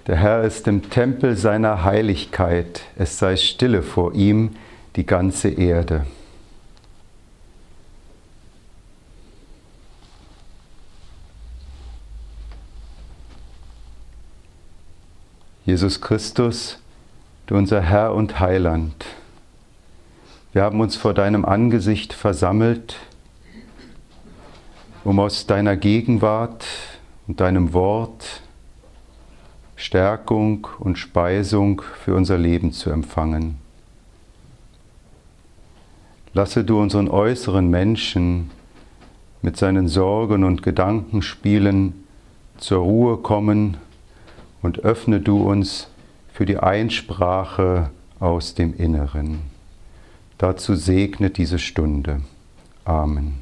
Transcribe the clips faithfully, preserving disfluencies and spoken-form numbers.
Der Herr ist im Tempel seiner Heiligkeit, es sei stille vor ihm die ganze Erde. Jesus Christus, du unser Herr und Heiland, wir haben uns vor deinem Angesicht versammelt, um aus deiner Gegenwart und deinem Wort Stärkung und Speisung für unser Leben zu empfangen. Lasse du unseren äußeren Menschen mit seinen Sorgen und Gedankenspielen zur Ruhe kommen und öffne du uns für die Einsprache aus dem Inneren. Dazu segne diese Stunde. Amen.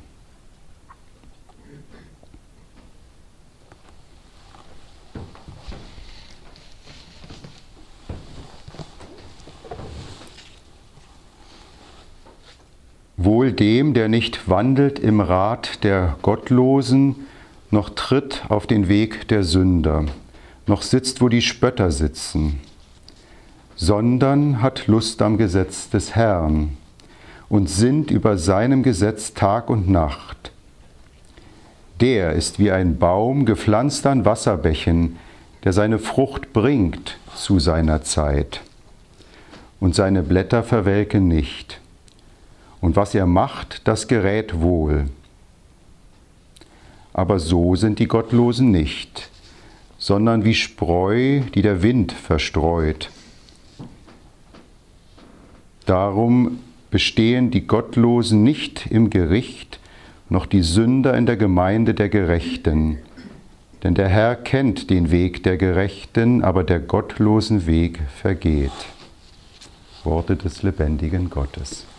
Wohl dem, der nicht wandelt im Rat der Gottlosen, noch tritt auf den Weg der Sünder, noch sitzt, wo die Spötter sitzen, sondern hat Lust am Gesetz des Herrn und sinnt über seinem Gesetz Tag und Nacht. Der ist wie ein Baum gepflanzt an Wasserbächen, der seine Frucht bringt zu seiner Zeit, und seine Blätter verwelken nicht. Und was er macht, das gerät wohl. Aber so sind die Gottlosen nicht, sondern wie Spreu, die der Wind verstreut. Darum bestehen die Gottlosen nicht im Gericht, noch die Sünder in der Gemeinde der Gerechten. Denn der Herr kennt den Weg der Gerechten, aber der gottlosen Weg vergeht. Worte des lebendigen Gottes.